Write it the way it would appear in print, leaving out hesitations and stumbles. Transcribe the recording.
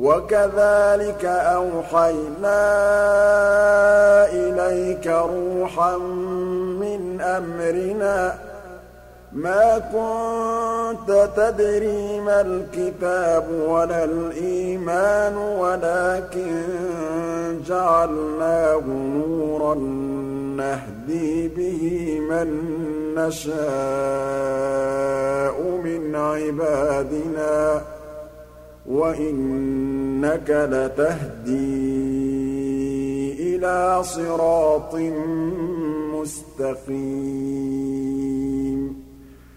وَكَذَٰلِكَ أَوْحَيْنَا إِلَيْكَ رُوحًا مِّنْ أَمْرِنَا ۚ مَا كُنتَ تَدْرِي مَا الْكِتَابُ وَلَا الْإِيمَانُ وَلَٰكِن جَعَلْنَاهُ نُورًا نَّهْدِي بِهِ مَن نَّشَاءُ مِنْ عِبَادِنَا ۚ وَإِنَّكَ لَتَهْدِي إِلَىٰ صِرَاطٍ مُّسْتَقِيمٍ